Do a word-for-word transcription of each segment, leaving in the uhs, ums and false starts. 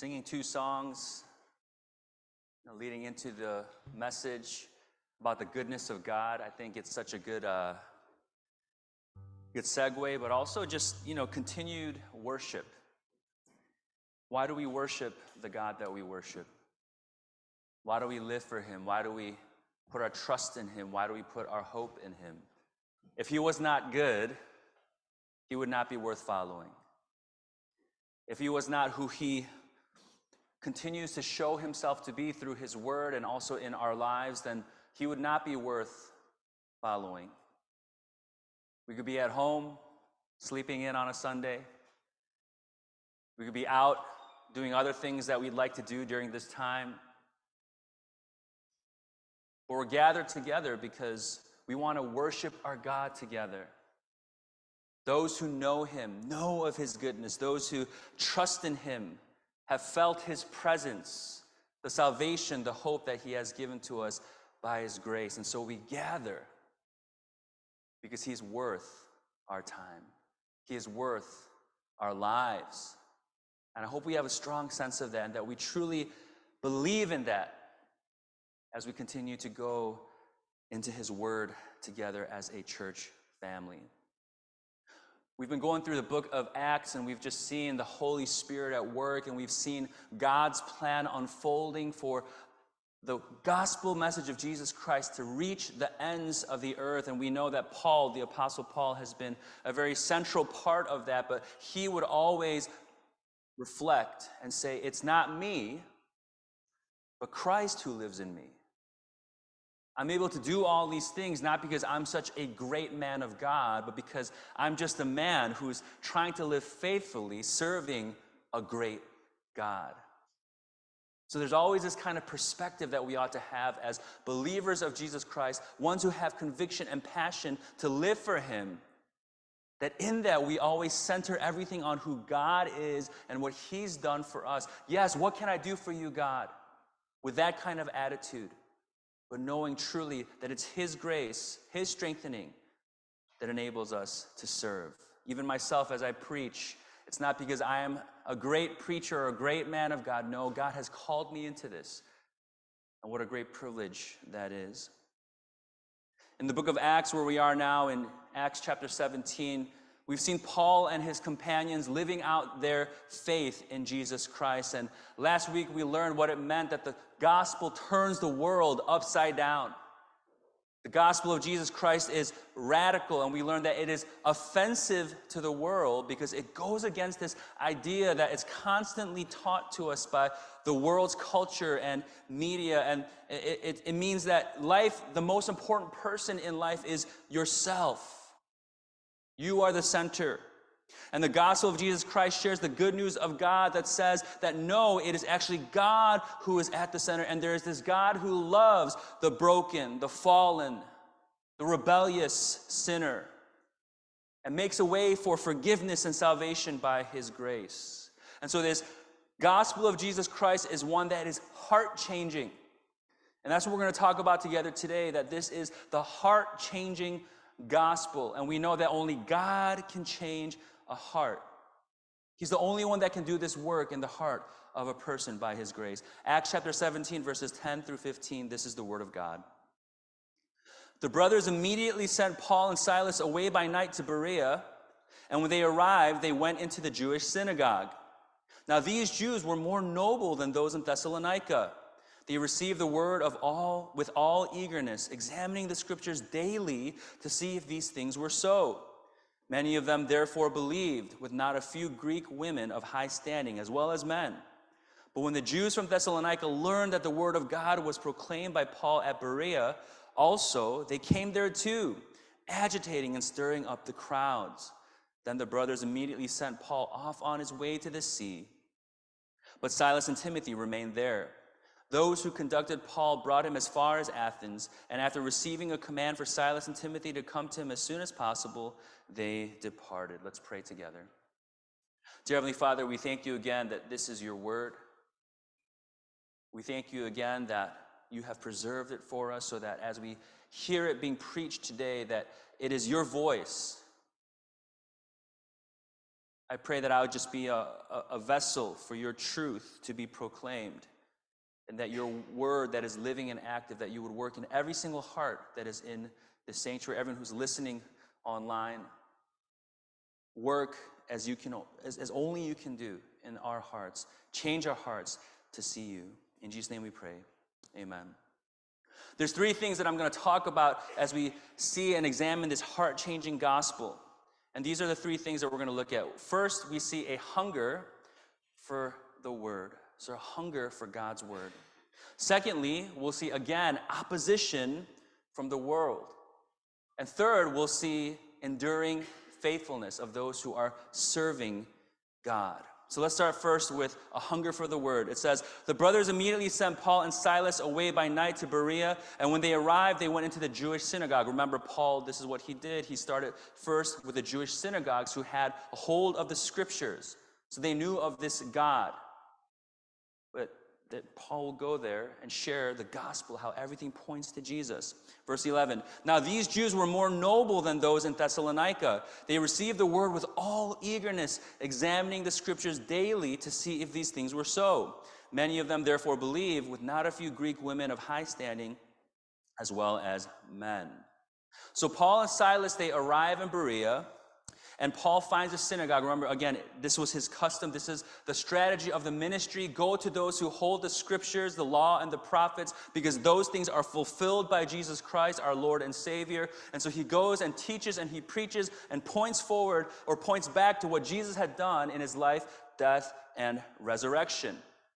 singing two songs, you know, leading into the message about the goodness of God. I think it's such a good, uh, good segue, but also just, you know, continued worship. Why do we worship the God that we worship? Why do we live for Him? Why do we put our trust in Him? Why do we put our hope in Him? If He was not good, He would not be worth following. If He was not who He continues to show Himself to be through His Word and also in our lives, then He would not be worth following. We could be at home, sleeping in on a Sunday. We could be out doing other things that we'd like to do during this time. But we're gathered together because we want to worship our God together. Those who know Him know of His goodness. Those who trust in Him have felt His presence, the salvation, the hope that He has given to us by His grace. And so we gather because He's worth our time. He is worth our lives. And I hope we have a strong sense of that and that we truly believe in that as we continue to go into His Word together as a church family. We've been going through the book of Acts, and we've just seen the Holy Spirit at work, and we've seen God's plan unfolding for the gospel message of Jesus Christ to reach the ends of the earth. And we know that Paul, the Apostle Paul, has been a very central part of that, but he would always reflect and say, it's not me, but Christ who lives in me. I'm able to do all these things not because I'm such a great man of God, but because I'm just a man who's trying to live faithfully, serving a great God. So there's always this kind of perspective that we ought to have as believers of Jesus Christ, ones who have conviction and passion to live for Him, that in that we always center everything on who God is and what He's done for us. Yes, what can I do for you, God? With that kind of attitude. But knowing truly that it's His grace, His strengthening that enables us to serve. Even myself as I preach, it's not because I am a great preacher or a great man of God. No, God has called me into this. And what a great privilege that is. In the book of Acts, where we are now in Acts chapter seventeen, we've seen Paul and his companions living out their faith in Jesus Christ. And last week we learned what it meant that the gospel turns the world upside down. The gospel of Jesus Christ is radical, and we learned that it is offensive to the world because it goes against this idea that is constantly taught to us by the world's culture and media. And it, it, it means that life, the most important person in life is yourself. You are the center. And the gospel of Jesus Christ shares the good news of God that says that no, it is actually God who is at the center. And there is this God who loves the broken, the fallen, the rebellious sinner, and makes a way for forgiveness and salvation by His grace. And so this gospel of Jesus Christ is one that is heart-changing. And that's what we're going to talk about together today, that this is the heart-changing gospel. And we know that only God can change a heart. He's the only one that can do this work in the heart of a person by His grace. Acts chapter seventeen, verses ten through fifteen, this is the word of God. The brothers immediately sent Paul and Silas away by night to Berea, and when they arrived, they went into the Jewish synagogue. Now these Jews were more noble than those in Thessalonica. They received the word of all with all eagerness, examining the scriptures daily to see if these things were so. Many of them therefore believed, with not a few Greek women of high standing, as well as men. But when the Jews from Thessalonica learned that the word of God was proclaimed by Paul at Berea, also they came there too, agitating and stirring up the crowds. Then the brothers immediately sent Paul off on his way to the sea. But Silas and Timothy remained there. Those who conducted Paul brought him as far as Athens, and after receiving a command for Silas and Timothy to come to him as soon as possible, they departed. Let's pray together. Dear Heavenly Father, we thank You again that this is Your word. We thank You again that You have preserved it for us so that as we hear it being preached today, that it is Your voice I pray that I would just be a, a, a vessel for your truth to be proclaimed, and that your word that is living and active, that you would work in every single heart that is in the sanctuary, everyone who's listening online. Work as you can, as, as only you can do in our hearts. Change our hearts to see you. In Jesus' name we pray. Amen. There's three things that I'm going to talk about as we see and examine this heart-changing gospel. And these are the three things that we're going to look at. First, we see a hunger for the word. So a hunger for God's word. Secondly, we'll see again opposition from the world. And third, we'll see enduring faithfulness of those who are serving God. So let's start first with a hunger for the word. It says, the brothers immediately sent Paul and Silas away by night to Berea, and when they arrived, they went into the Jewish synagogue. Remember, Paul, this is what he did. He started first with the Jewish synagogues who had a hold of the scriptures. So they knew of this God. But that Paul will go there and share the gospel, how everything points to Jesus. Verse eleven, now these Jews were more noble than those in Thessalonica. They received the word with all eagerness, examining the scriptures daily to see if these things were so. Many of them therefore believed, with not a few Greek women of high standing, as well as men. So Paul and Silas, they arrive in Berea, and Paul finds a synagogue. Remember, again, this was his custom. This is the strategy of the ministry. Go to those who hold the scriptures, the law, and the prophets, because those things are fulfilled by Jesus Christ, our Lord and Savior. And so he goes and teaches and he preaches and points forward or points back to what Jesus had done in his life, death, and resurrection.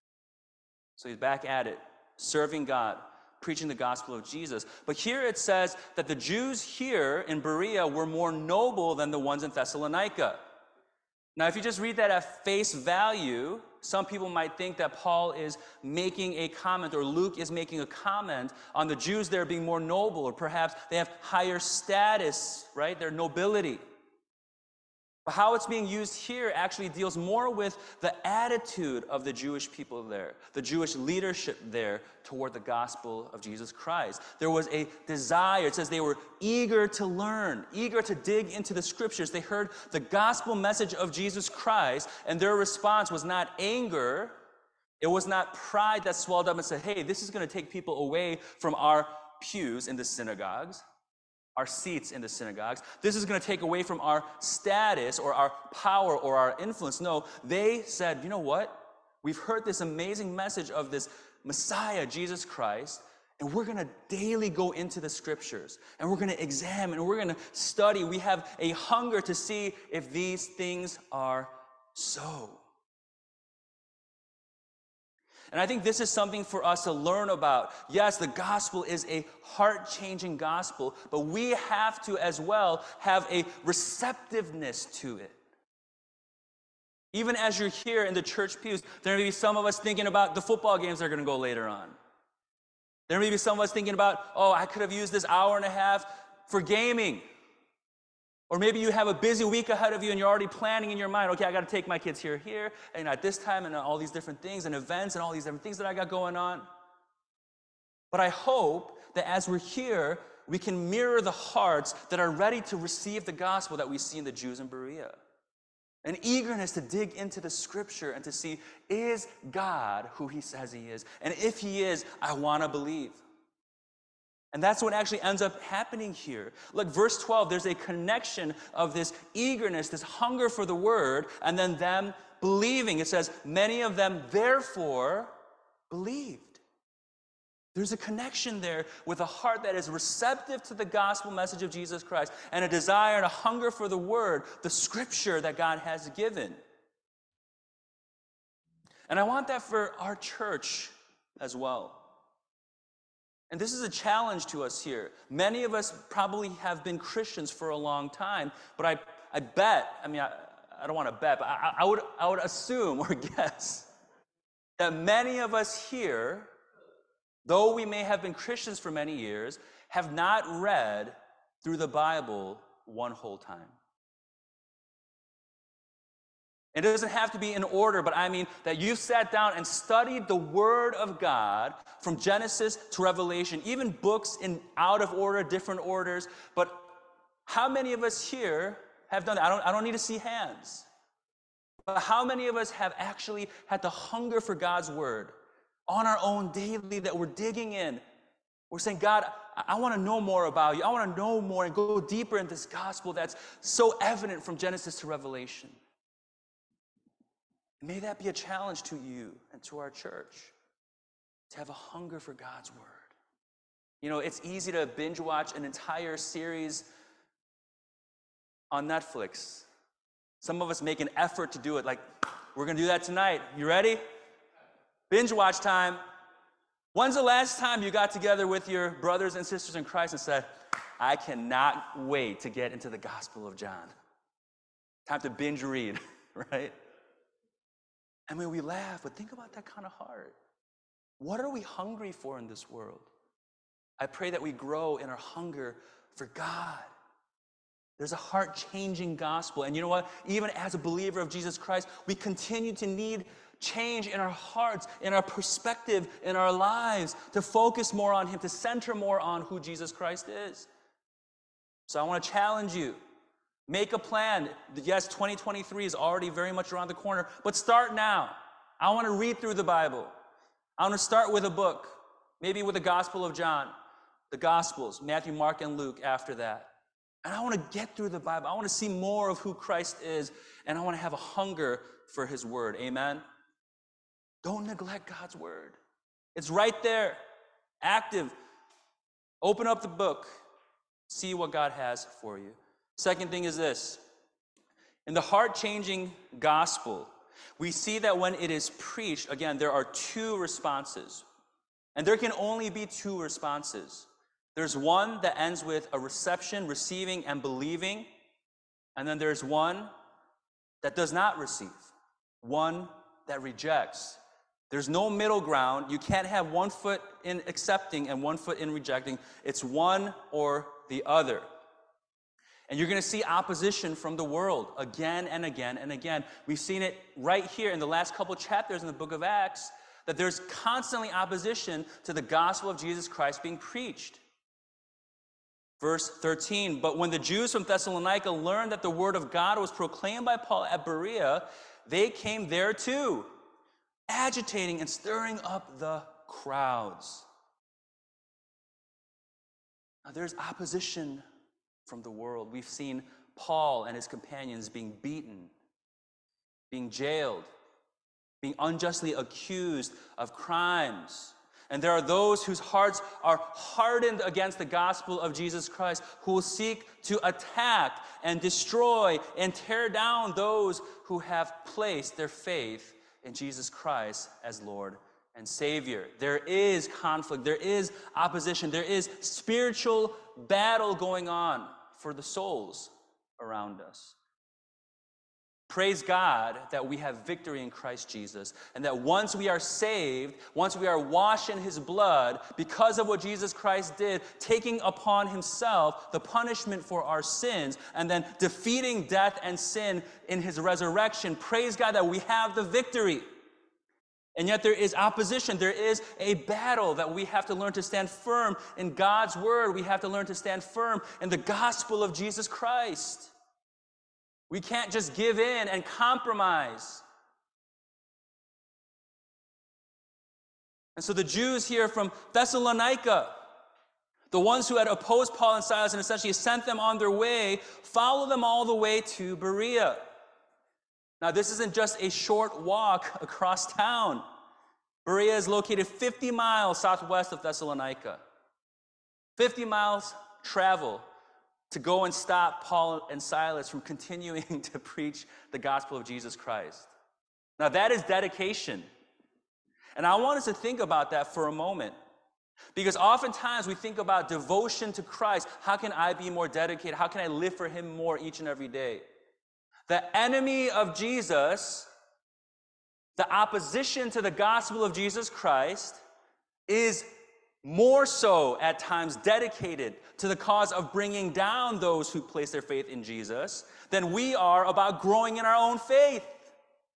So he's back at it, serving God, preaching the gospel of Jesus. But here it says that the Jews here in Berea were more noble than the ones in Thessalonica. Now, if you just read that at face value, some people might think that Paul is making a comment, or Luke is making a comment on the Jews there being more noble, or perhaps they have higher status, right? Their nobility. But how it's being used here actually deals more with the attitude of the Jewish people there, the Jewish leadership there toward the gospel of Jesus Christ. There was a desire. It says they were eager to learn, eager to dig into the scriptures. They heard the gospel message of Jesus Christ, and their response was not anger. It was not pride that swelled up and said, hey, this is going to take people away from our pews in the synagogues, our seats in the synagogues. This is going to take away from our status or our power or our influence. No, they said, you know what? We've heard this amazing message of this Messiah, Jesus Christ, and we're going to daily go into the scriptures, and we're going to examine, and we're going to study. We have a hunger to see if these things are so. And I think this is something for us to learn about. Yes, the gospel is a heart-changing gospel, but we have to as well have a receptiveness to it. Even as you're here in the church pews, there may be some of us thinking about the football games that are going to go later on. There may be some of us thinking about, oh, I could have used this hour and a half for gaming. Or maybe you have a busy week ahead of you and you're already planning in your mind, okay, I got to take my kids here, here, and at this time, and all these different things and events and all these different things that I got going on. But I hope that as we're here, we can mirror the hearts that are ready to receive the gospel that we see in the Jews in Berea. An eagerness to dig into the scripture and to see, is God who he says he is? And if he is, I want to believe. And that's what actually ends up happening here. Look, verse twelve, there's a connection of this eagerness, this hunger for the word, and then them believing. It says, many of them therefore believed. There's a connection there with a heart that is receptive to the gospel message of Jesus Christ and a desire and a hunger for the word, the scripture that God has given. And I want that for our church as well. And this is a challenge to us here. Many of us probably have been Christians for a long time, but I, I bet, I mean, I, I don't want to bet, but I, I, would, I would assume or guess that many of us here, though we may have been Christians for many years, have not read through the Bible one whole time. It doesn't have to be in order, but I mean that you've sat down and studied the Word of God from Genesis to Revelation, even books in out of order, different orders. But how many of us here have done that? I don't, I don't need to see hands. But how many of us have actually had the hunger for God's word on our own daily, that we're digging in? We're saying, God, I, I want to know more about you. I want to know more and go deeper in this gospel that's so evident from Genesis to Revelation. May that be a challenge to you and to our church, to have a hunger for God's word. You know, it's easy to binge watch an entire series on Netflix. Some of us make an effort to do it, like, we're going to do that tonight. You ready? Binge watch time. When's the last time you got together with your brothers and sisters in Christ and said, I cannot wait to get into the Gospel of John? Time to binge read, right? I mean, we laugh, but think about that kind of heart. What are we hungry for in this world? I pray that we grow in our hunger for God. There's a heart-changing gospel. And you know what? Even as a believer of Jesus Christ, we continue to need change in our hearts, in our perspective, in our lives, to focus more on Him, to center more on who Jesus Christ is. So I want to challenge you. Make a plan. Yes, twenty twenty-three is already very much around the corner, but start now. I want to read through the Bible. I want to start with a book, maybe with the Gospel of John, the Gospels, Matthew, Mark, and Luke after that. And I want to get through the Bible. I want to see more of who Christ is, and I want to have a hunger for His word. Amen? Don't neglect God's word. It's right there, active. Open up the book. See what God has for you. Second thing is this. In the heart-changing gospel, we see that when it is preached, again, there are two responses. And there can only be two responses. There's one that ends with a reception, receiving, and believing. And then there's one that does not receive, one that rejects. There's no middle ground. You can't have one foot in accepting and one foot in rejecting. It's one or the other. And you're going to see opposition from the world again and again and again. We've seen it right here in the last couple chapters in the book of Acts, that there's constantly opposition to the gospel of Jesus Christ being preached. Verse thirteen, but when the Jews from Thessalonica learned that the word of God was proclaimed by Paul at Berea, they came there too, agitating and stirring up the crowds. Now, there's opposition from the world. We've seen Paul and his companions being beaten, being jailed, being unjustly accused of crimes. And there are those whose hearts are hardened against the gospel of Jesus Christ, who will seek to attack and destroy and tear down those who have placed their faith in Jesus Christ as Lord and Savior. There is conflict, there is opposition, there is spiritual battle going on for the souls around us. Praise God that we have victory in Christ Jesus, and that once we are saved, once we are washed in His blood, because of what Jesus Christ did, taking upon Himself the punishment for our sins, and then defeating death and sin in His resurrection, praise God that we have the victory. And yet there is opposition. There is a battle that we have to learn to stand firm in God's word. We have to learn to stand firm in the gospel of Jesus Christ. We can't just give in and compromise. And so the Jews here from Thessalonica, the ones who had opposed Paul and Silas and essentially sent them on their way, follow them all the way to Berea. Now, this isn't just a short walk across town. Berea is located fifty miles southwest of Thessalonica. fifty miles travel to go and stop Paul and Silas from continuing to preach the gospel of Jesus Christ. Now, that is dedication. And I want us to think about that for a moment. Because oftentimes we think about devotion to Christ. How can I be more dedicated? How can I live for Him more each and every day? The enemy of Jesus, the opposition to the gospel of Jesus Christ, is more so at times dedicated to the cause of bringing down those who place their faith in Jesus than we are about growing in our own faith.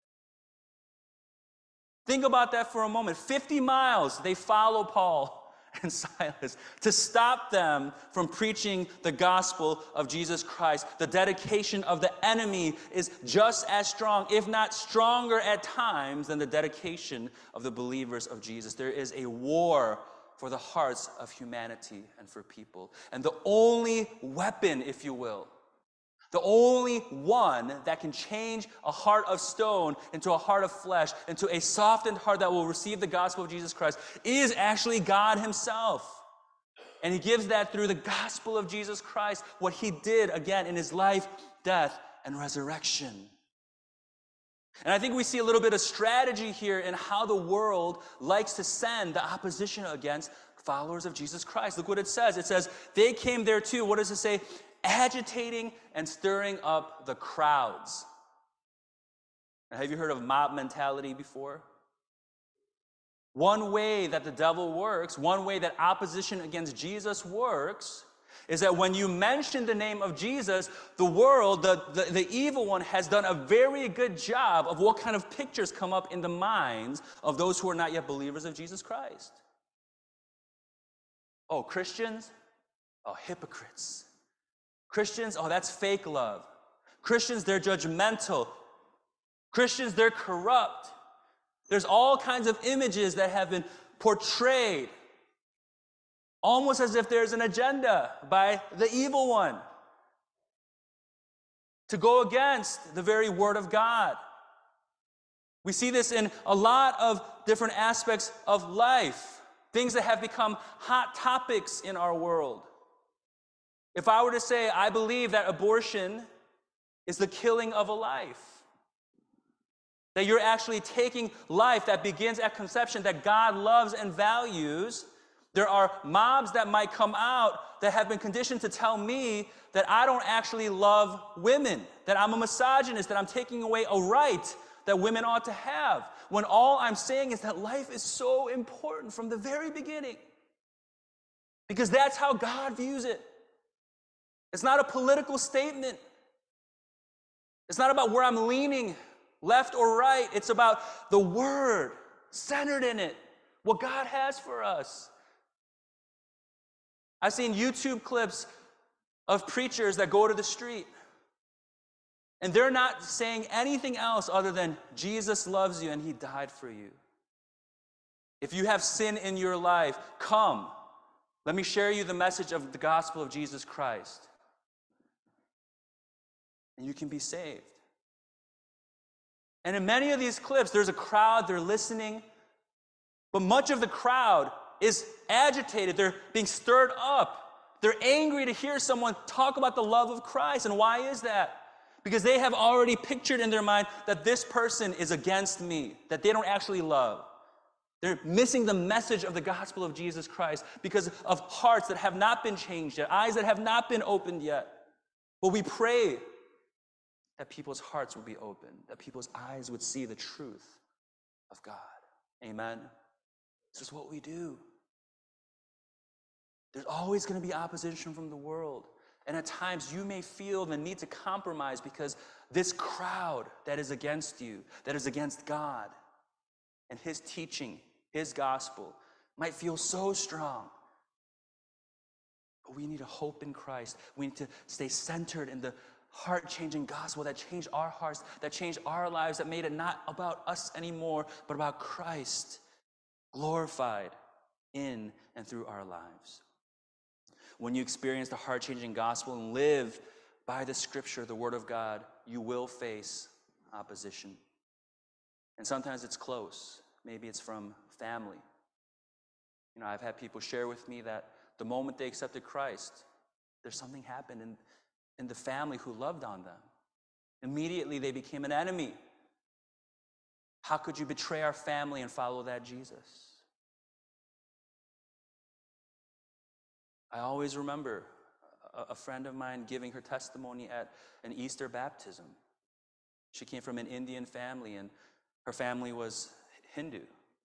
Think about that for a moment. fifty miles, they follow Paul and Silas to stop them from preaching the gospel of Jesus Christ. The dedication of the enemy is just as strong, if not stronger at times, than the dedication of the believers of Jesus. There is a war for the hearts of humanity and for people. And the only weapon, if you will, the only one that can change a heart of stone into a heart of flesh, into a softened heart that will receive the gospel of Jesus Christ, is actually God himself. And he gives that through the gospel of Jesus Christ, what he did, again, in his life, death, and resurrection. And I think we see a little bit of strategy here in how the world likes to send the opposition against followers of Jesus Christ. Look what it says. It says, they came there too. What does it say? Agitating and stirring up the crowds. Now, have you heard of mob mentality before? One way that the devil works, one way that opposition against Jesus works, is that when you mention the name of Jesus, the world, the, the, the evil one, has done a very good job of what kind of pictures come up in the minds of those who are not yet believers of Jesus Christ. Oh, Christians? Oh, hypocrites. Christians, oh, that's fake love. Christians, they're judgmental. Christians, they're corrupt. There's all kinds of images that have been portrayed, almost as if there's an agenda by the evil one to go against the very word of God. We see this in a lot of different aspects of life, things that have become hot topics in our world. If I were to say, I believe that abortion is the killing of a life, that you're actually taking life that begins at conception, that God loves and values, there are mobs that might come out that have been conditioned to tell me that I don't actually love women, that I'm a misogynist, that I'm taking away a right that women ought to have, when all I'm saying is that life is so important from the very beginning, because that's how God views it. It's not a political statement. It's not about where I'm leaning, left or right. It's about the word centered in it, what God has for us. I've seen YouTube clips of preachers that go to the street, and they're not saying anything else other than Jesus loves you and he died for you. If you have sin in your life, come. Let me share you the message of the gospel of Jesus Christ. And you can be saved. And in many of these clips, there's a crowd, they're listening, but much of the crowd is agitated. They're being stirred up. They're angry to hear someone talk about the love of Christ. And why is that? Because they have already pictured in their mind that this person is against me, that they don't actually love. They're missing the message of the gospel of Jesus Christ because of hearts that have not been changed yet, eyes that have not been opened yet. But we pray that people's hearts would be open, that people's eyes would see the truth of God. Amen? This is what we do. There's always going to be opposition from the world. And at times you may feel the need to compromise because this crowd that is against you, that is against God and his teaching, his gospel, might feel so strong. But we need a hope in Christ. We need to stay centered in the heart-changing gospel that changed our hearts, that changed our lives, that made it not about us anymore, but about Christ glorified in and through our lives. When you experience the heart-changing gospel and live by the scripture, the word of God, you will face opposition. And sometimes it's close. Maybe it's from family. You know, I've had people share with me that the moment they accepted Christ, there's something happened in, in the family who loved on them. Immediately they became an enemy. How could you betray our family and follow that Jesus? I always remember a, a friend of mine giving her testimony at an Easter baptism. She came from an Indian family, and her family was Hindu.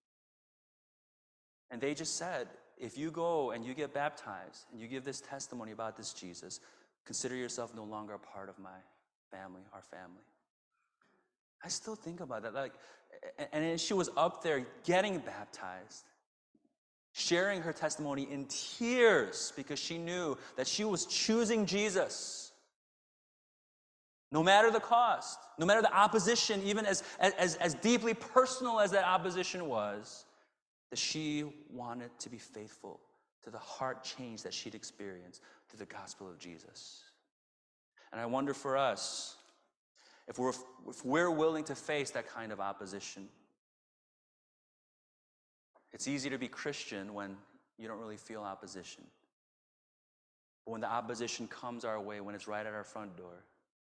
And they just said, if you go and you get baptized and you give this testimony about this Jesus, consider yourself no longer a part of my family, our family. I still think about that. Like, and she was up there getting baptized. sharing her testimony in tears because she knew that she was choosing Jesus. No matter the cost, no matter the opposition, even as, as, as deeply personal as that opposition was, that she wanted to be faithful to the heart change that she'd experienced through the gospel of Jesus. And I wonder for us, if we're, if we're willing to face that kind of opposition. It's easy to be Christian when you don't really feel opposition. But when the opposition comes our way, when it's right at our front door,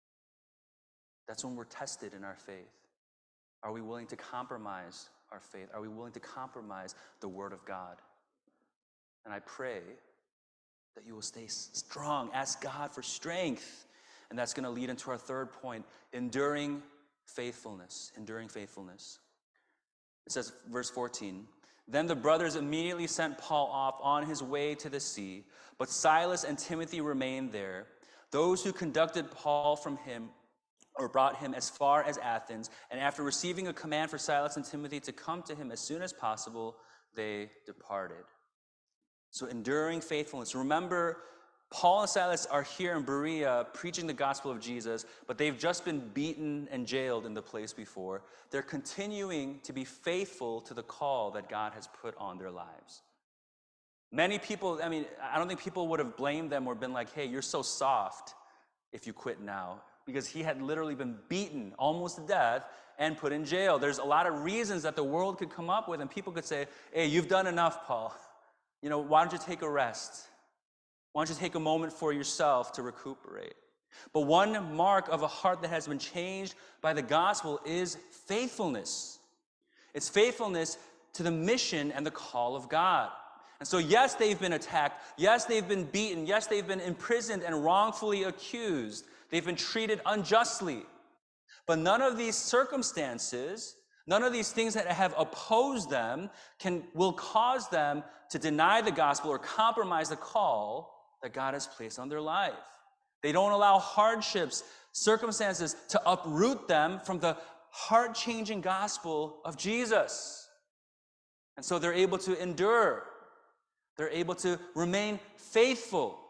that's when we're tested in our faith. Are we willing to compromise our faith? Are we willing to compromise the Word of God? And I pray that you will stay strong. Ask God for strength. And that's going to lead into our third point, enduring faithfulness. Enduring faithfulness. It says, verse fourteen, then the brothers immediately sent Paul off on his way to the sea, but Silas and Timothy remained there. Those who conducted Paul from him or brought him as far as Athens, and after receiving a command for Silas and Timothy to come to him as soon as possible, they departed. So enduring faithfulness. Remember, Paul and Silas are here in Berea preaching the gospel of Jesus, but they've just been beaten and jailed in the place before. They're continuing to be faithful to the call that God has put on their lives. Many people, I mean, I don't think people would have blamed them or been like, hey, you're so soft if you quit now. Because he had literally been beaten almost to death and put in jail. There's a lot of reasons that the world could come up with, and people could say, hey, you've done enough, Paul. You know, why don't you take a rest? Why don't you take a moment for yourself to recuperate? But one mark of a heart that has been changed by the gospel is faithfulness. It's faithfulness to the mission and the call of God. And so, yes, they've been attacked. Yes, they've been beaten. Yes, they've been imprisoned and wrongfully accused. They've been treated unjustly. But none of these circumstances, none of these things that have opposed them can, will cause them to deny the gospel or compromise the call that God has placed on their life. They don't allow hardships, circumstances to uproot them from the heart-changing gospel of Jesus. And so they're able to endure. They're able to remain faithful.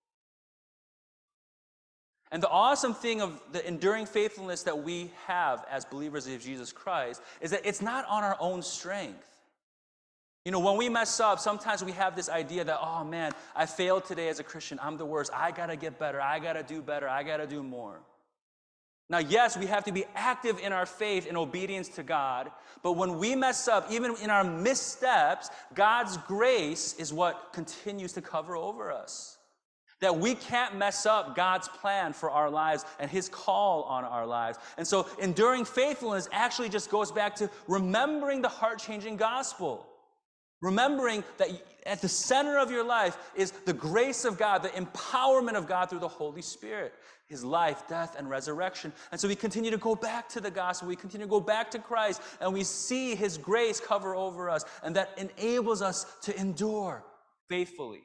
And the awesome thing of the enduring faithfulness that we have as believers of Jesus Christ is that it's not on our own strength. You know, when we mess up, sometimes we have this idea that, oh man, I failed today as a Christian. I'm the worst. I got to get better. I got to do better. I got to do more. Now, yes, we have to be active in our faith in obedience to God. But when we mess up, even in our missteps, God's grace is what continues to cover over us. That we can't mess up God's plan for our lives and his call on our lives. And so enduring faithfulness actually just goes back to remembering the heart-changing gospel. Remembering that at the center of your life is the grace of God, the empowerment of God through the Holy Spirit, his life, death, and resurrection. And so we continue to go back to the gospel. We continue to go back to Christ, and we see his grace cover over us, and that enables us to endure faithfully.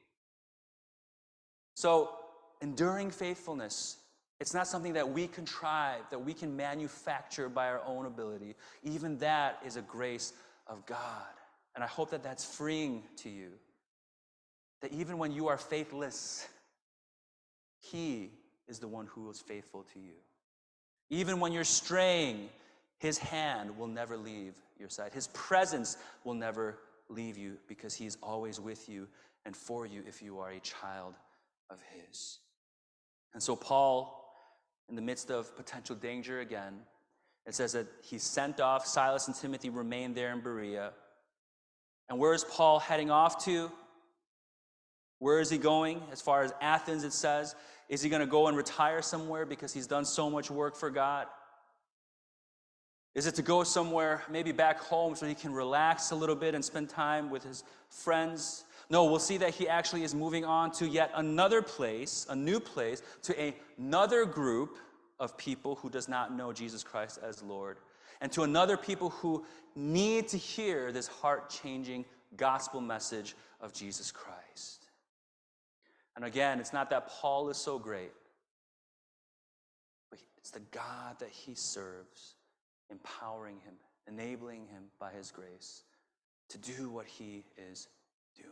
So, enduring faithfulness, it's not something that we contrive, that we can manufacture by our own ability. Even that is a grace of God. And I hope that that's freeing to you. That even when you are faithless, he is the one who is faithful to you. Even when you're straying, his hand will never leave your side. His presence will never leave you because he is always with you and for you if you are a child of his. And so Paul, in the midst of potential danger again, it says that he sent off. Silas and Timothy remained there in Berea. And where is Paul heading off to? Where is he going? As far as Athens, it says. Is he going to go and retire somewhere because he's done so much work for God? Is it to go somewhere, maybe back home, so he can relax a little bit and spend time with his friends? No, we'll see that he actually is moving on to yet another place, a new place, to another group of people who does not know Jesus Christ as Lord, and to another people who need to hear this heart-changing gospel message of Jesus Christ. And again, it's not that Paul is so great, but it's the God that he serves, empowering him, enabling him by his grace to do what he is doing?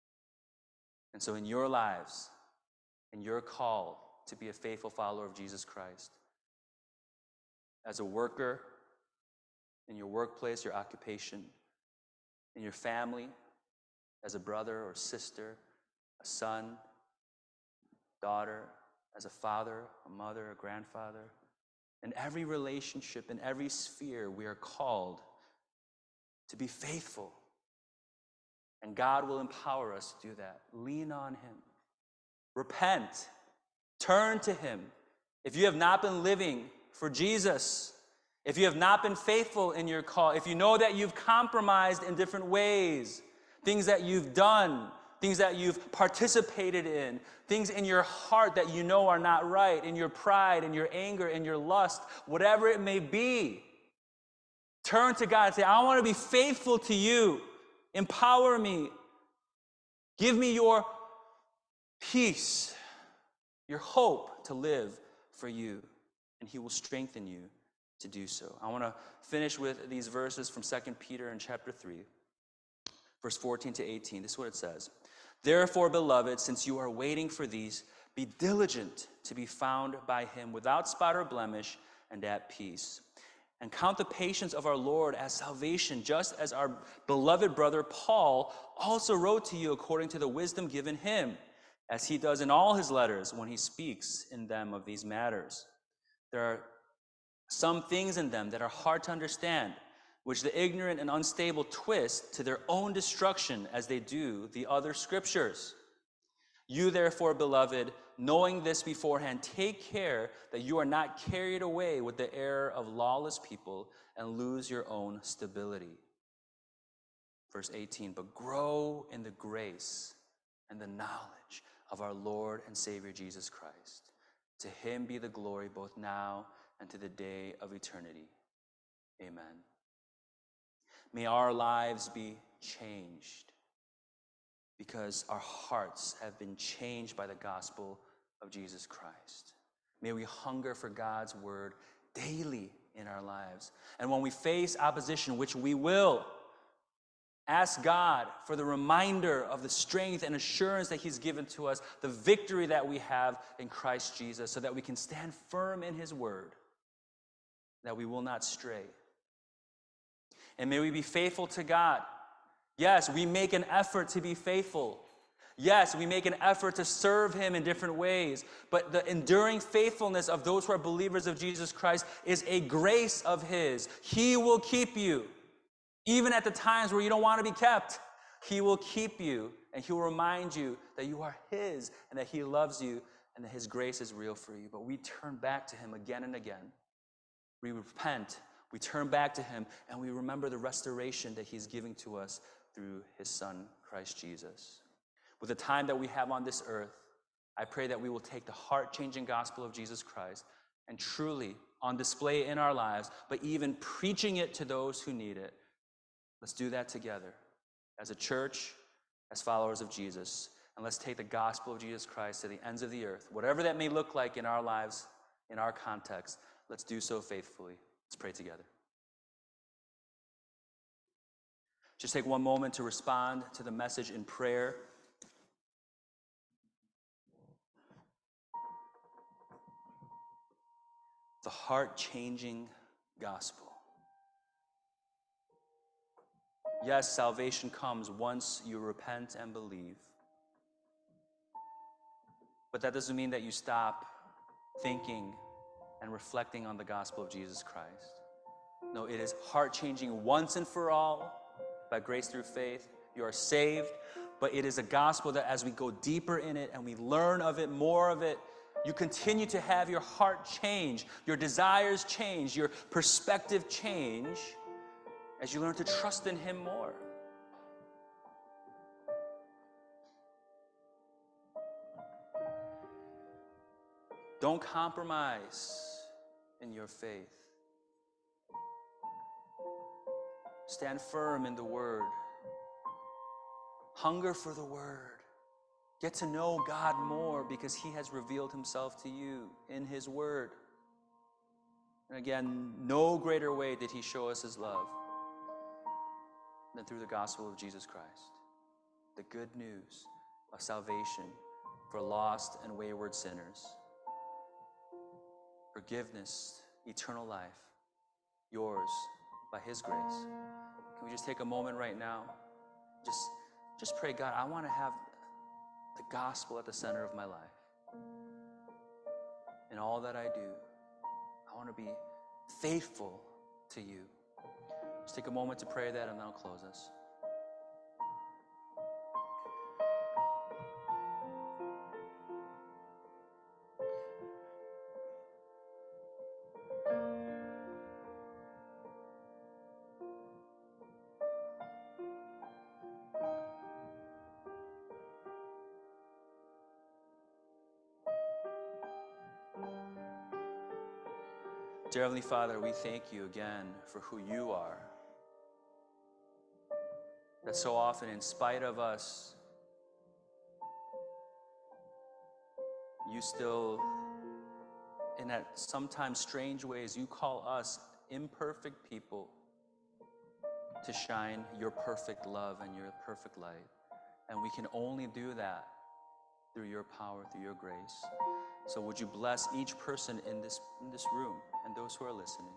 And so in your lives, in your call to be a faithful follower of Jesus Christ, as a worker, in your workplace, your occupation, in your family, as a brother or sister, a son, daughter, as a father, a mother, a grandfather, in every relationship, in every sphere, we are called to be faithful. And God will empower us to do that. Lean on him. Repent. Turn to him. If you have not been living for Jesus, if you have not been faithful in your call, if you know that you've compromised in different ways, things that you've done, things that you've participated in, things in your heart that you know are not right, in your pride, in your anger, in your lust, whatever it may be, turn to God and say, I want to be faithful to you. Empower me. Give me your peace, your hope to live for you, and he will strengthen you to do so. I want to finish with these verses from Second Peter in chapter three, verse fourteen to eighteen. This is what it says. Therefore, beloved, since you are waiting for these, be diligent to be found by him without spot or blemish and at peace. And count the patience of our Lord as salvation, just as our beloved brother Paul also wrote to you according to the wisdom given him, as he does in all his letters when he speaks in them of these matters. There are some things in them that are hard to understand, which the ignorant and unstable twist to their own destruction as they do the other scriptures. You therefore, beloved, knowing this beforehand, take care that you are not carried away with the error of lawless people and lose your own stability. Verse eighteen, but grow in the grace and the knowledge of our Lord and Savior Jesus Christ. To him be the glory both now and to the day of eternity. Amen. May our lives be changed because our hearts have been changed by the gospel of Jesus Christ. May we hunger for God's word daily in our lives. And when we face opposition, which we will, ask God for the reminder of the strength and assurance that he's given to us, the victory that we have in Christ Jesus, so that we can stand firm in his word, that we will not stray. And may we be faithful to God. Yes, we make an effort to be faithful. Yes, we make an effort to serve him in different ways. But the enduring faithfulness of those who are believers of Jesus Christ is a grace of his. He will keep you. Even at the times where you don't want to be kept, he will keep you, and he will remind you that you are his and that he loves you and that his grace is real for you. But we turn back to him again and again. We repent, we turn back to him, and we remember the restoration that he's giving to us through his son, Christ Jesus. With the time that we have on this earth, I pray that we will take the heart-changing gospel of Jesus Christ and truly on display in our lives, but even preaching it to those who need it. Let's do that together as a church, as followers of Jesus. And let's take the gospel of Jesus Christ to the ends of the earth. Whatever that may look like in our lives, in our context, let's do so faithfully. Let's pray together. Just take one moment to respond to the message in prayer. The heart-changing gospel. Yes, salvation comes once you repent and believe. But that doesn't mean that you stop thinking and reflecting on the gospel of Jesus Christ. No, it is heart-changing once and for all by grace through faith. You are saved, but it is a gospel that as we go deeper in it and we learn of it, more of it, you continue to have your heart change, your desires change, your perspective change as you learn to trust in him more. Don't compromise in your faith. Stand firm in the word. Hunger for the word. Get to know God more because he has revealed himself to you in his word. And again, no greater way did he show us his love than through the gospel of Jesus Christ. the good news of salvation for lost and wayward sinners. Forgiveness, eternal life, yours by his grace. Can we just take a moment right now? Just, just pray, God, I want to have the gospel at the center of my life. In all that I do, I want to be faithful to you. Just take a moment to pray that, and then I'll close us. Dear Heavenly Father, we thank you again for who you are. That so often, in spite of us, you still, in that sometimes strange ways, you call us imperfect people to shine your perfect love and your perfect light. And we can only do that through your power, through your grace. So would you bless each person in this, in this room and those who are listening.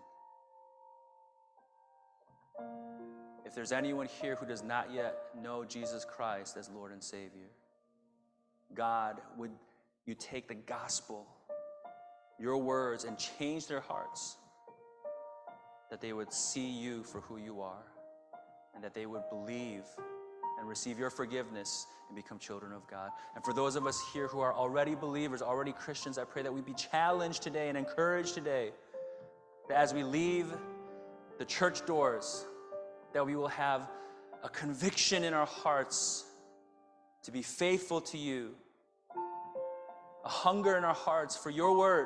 If there's anyone here who does not yet know Jesus Christ as Lord and Savior, God, would you take the gospel, your words, and change their hearts, that they would see you for who you are, and that they would believe and receive your forgiveness and become children of God. And for those of us here who are already believers, already Christians, I pray that we be challenged today and encouraged today, that as we leave the church doors, that we will have a conviction in our hearts to be faithful to you, a hunger in our hearts for your word,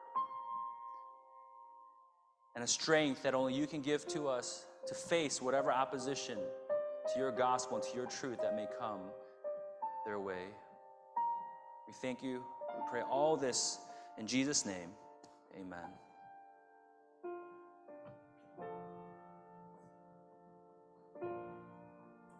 and a strength that only you can give to us to face whatever opposition to your gospel and to your truth that may come their way. We thank you. We pray all this in Jesus' name. Amen.